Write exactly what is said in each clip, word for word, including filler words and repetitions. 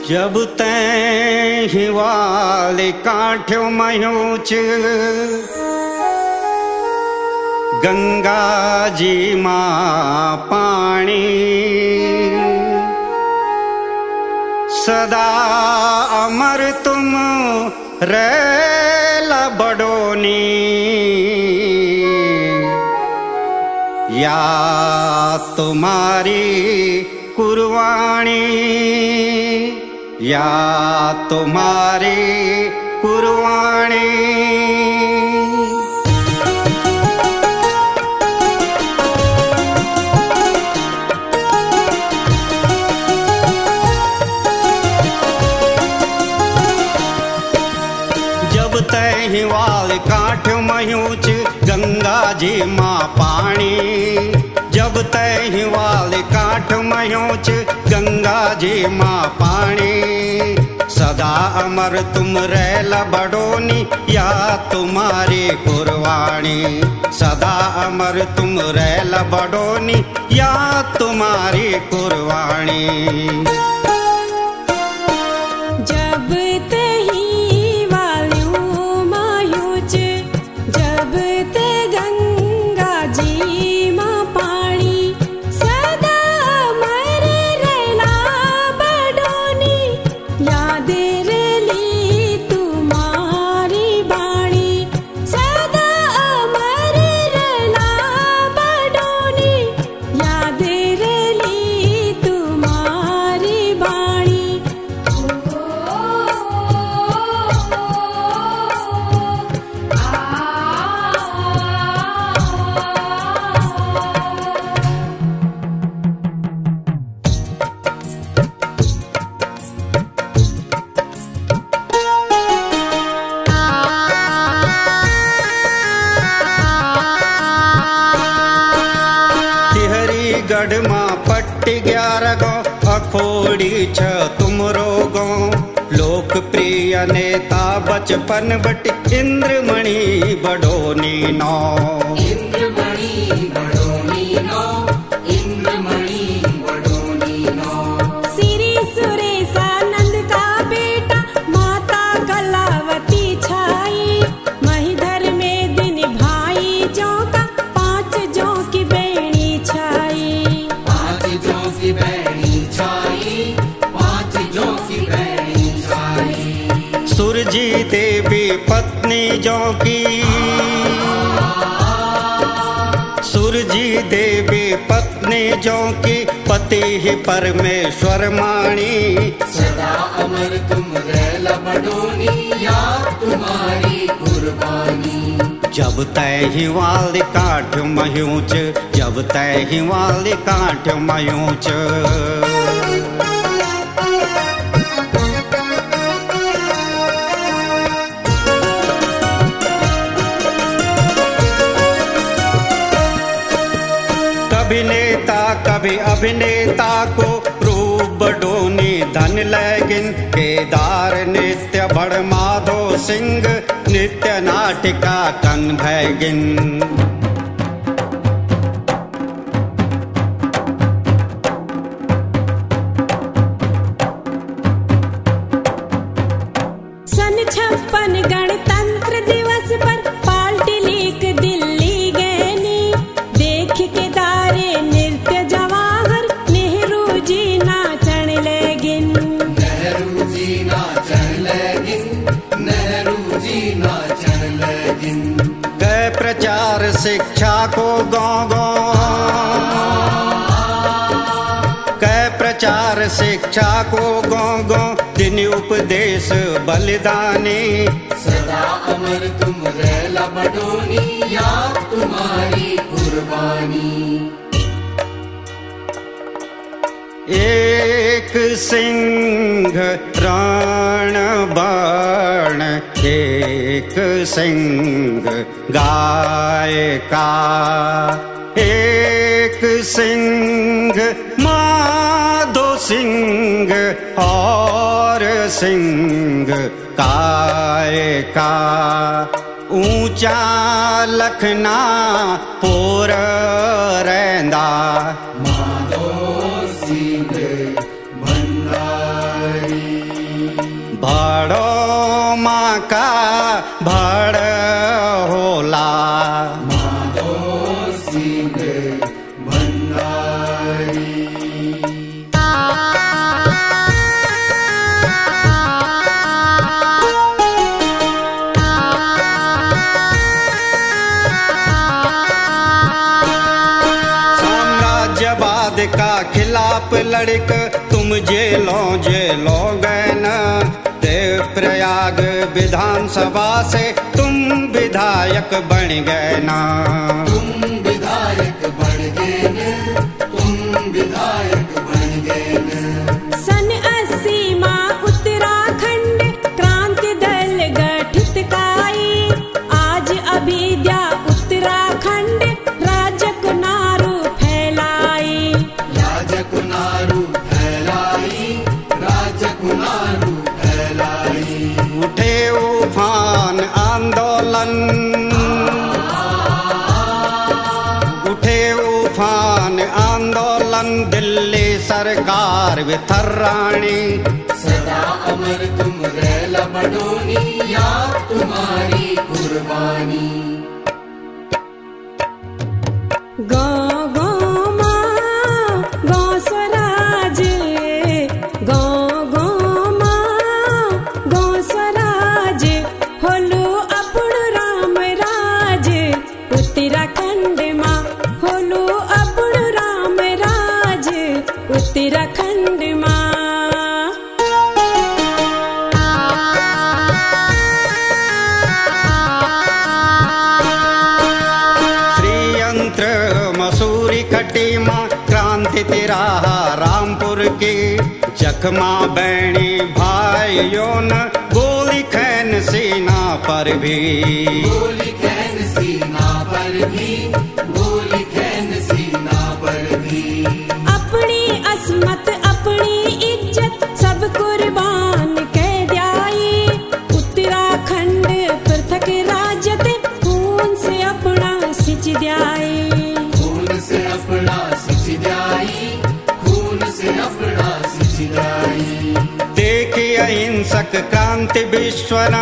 जब तैं हिवाले काठ्यो मयूच गंगा जी मां पाणी सदा अमर तुम रेला बडोनी या तुम्हारी कुर्बानी या तुम्हारी कुर्बानी। जब तैं हिवाल काठ्यो मयूच गंगा जी मां पाणी जब तैं हिवाल काठ मयूच गंगा जी मां पाणी सदा अमर तुम रेला बडोनी या तुम्हारी कुर्बानी सदा अमर तुम रेला बडोनी या तुम्हारी कुर्बानी। जब ते हिवाल्यो मयूच जब ते गंगा जी मां पाणी सदा अमर रेला बडोनी याद रेली तुम्हारी बाणी सदा अमर रेला बडोनी याद रेली तुम्हारी बाणी। गढ़ मां पट्टी ग्यारह गो अखोड़ी छ तुमरो गो लोकप्रिय नेता बचपन बट इंद्रमणि बडोनी नो इंद्रमणि बडोनी नो इंद्रमणि बडोनी नो। श्री सुरेशानंद का बेटा माता कलावती छाई महिधर में दिन भाई जो का पांच जो की बेणी छाई पांच जो की बेणी छाई पांच जो की बेणी छाई। सुरजी देवी पत्नी जो की सुरजी देवी पत्नी जो की पति ही परमेश्वर माणी सदा अमर तुम रेला बडोनी या तुम्हारी कुर्बानी। जब तैं हिवाल काठ मयूच जब तैं हिवाल काठ मयूच। कभी नेता कभी अभिनेता को रूप बडोनी धन लैगिन केदार नित्य बड़ माधो सिंह नित्य नाटिका कन भैगिन। सन छप्पन गणतंत्र दिवस पर पार्टी लीक दिल्ली गैनी देख के दारे नृत्य जवाहर नेहरू जी नाचन लगिन नेहरू जी नाचन लगिन नेहरू जी नाचन लगिन। गए प्रचार शिक्षा को गाँव गाँव गए प्रचार शिक्षा को गाँव गाँव दिन उपदेश बलिदानी सदा अमर तुम रेला बडोनी या तुम्हारी कुर्बानी। एक सिंह रण बाण एक सिंह गाय का एक सिंह माधो सिंह और सिंह काय का ऊंचा लखना पोर रैंदा माधो सिंह भंडारी। समाज का खिलाफ लड़क तुम जेलो जेलो गए न। देव प्रयाग विधानसभा से तुम विधायक बन गए ना। तुम विधायक बन गए न, तुम विधायक बन गए न। सन अस्सी मां उत्तराखंड क्रांति दल गठित काई। आज अभिद्या उत्तराखंड राजकुनारू फैलाई। राजकुनारू फैलाई, राजकुनारू फैलाई। उठे उफान आंदोलन, उठे उफान आंदोलन दिल्ली सरकार विथर्राणी। सदा अमर तुम रैल बडोनी, याद तुम्हारी कुर्बानी। गाँव गाँव माँ गाँव स्वराज, गाँव गाँव माँ गाँव स्वराज। होलू अपुण राम राज उत्तराखंड माँ। होलू अपुण राम राज उत्तराखंड माँ। श्रीयंत्र मसूरी खटी माँ क्रांति तिराहा रामपुर की। जखमा बैणी भाइयों न गोली खैन सीना पर भी। गोली खैन सीना पर भी, गोली खैन सीना पर भी। अपनी असमत अपनी इज्जत सब कुर्बान कह द्याई। उत्तराखंड पृथक राज्य ते खून से अपना सिंच द्याई। खून से अपना सिंच द्याई, खून से अपना सिंच द्याई। देखिए अहिंसक क्रांति विश्वना,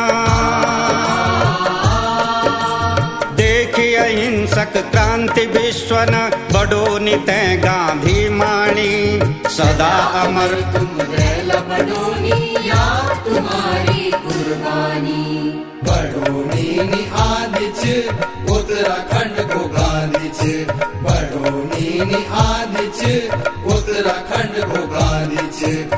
देखिए अहिंसक क्रांति विश्वन बडोनी तय गांधी माणी। सदा अमर तुम रैल बडोनी, याद तुम्हारी कुर्बानी। बडोनी नि आदिच उत्तराखंड को गांधीच। बडोनी नि आदिच उत्तराखंड को गांधीच।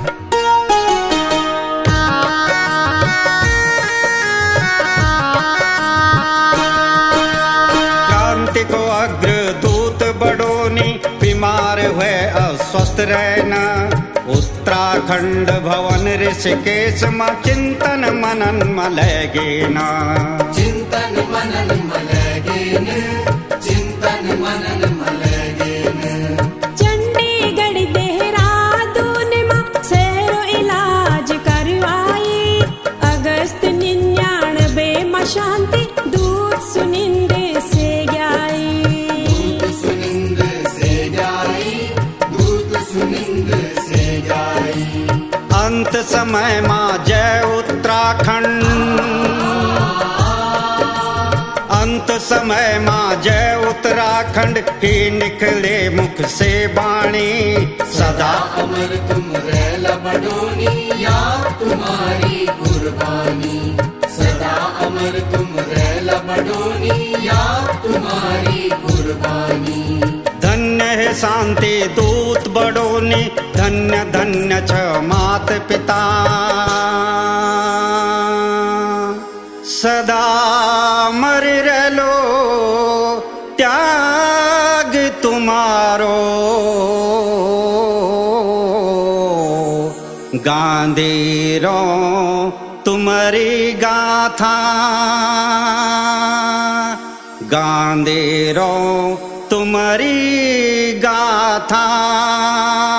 क्रांति को अग्रदूत बडोनी बीमार हुए अस्वस्थ रहना। उत्तराखंड भवन ऋषिकेश माँ चिंतन मनन मलगे ना। चिंतन मनन मलगे न, चिंतन मनन मलगे न। चंडीगढ़ देहरादून माँ सैरो इलाज करवाई। अगस्त निन्यानबे माँ शांति दूत सुनिंदे से गई। दूत सुनिंद से जाई, दूत सुनिंद से जाई। अंत समय माँ जय उत्तराखंड, अंत समय माँ जय उत्तराखंड ही निकले मुख से बाणी। सदा अमर तुम रैल बडोनी, याद तुम्हारी कुर्बानी। सदा अमर तुम रैल बडोनी, याद तुम्हारी कुर्बानी। धन्य है शांति दूत बडोनी, धन्य धन्य छ मात पिता। सदा मर रलो त्याग तुम्हारो। गांधी रो तुम्हारी गाथा, गांधी रो तुम्हारी गाथा।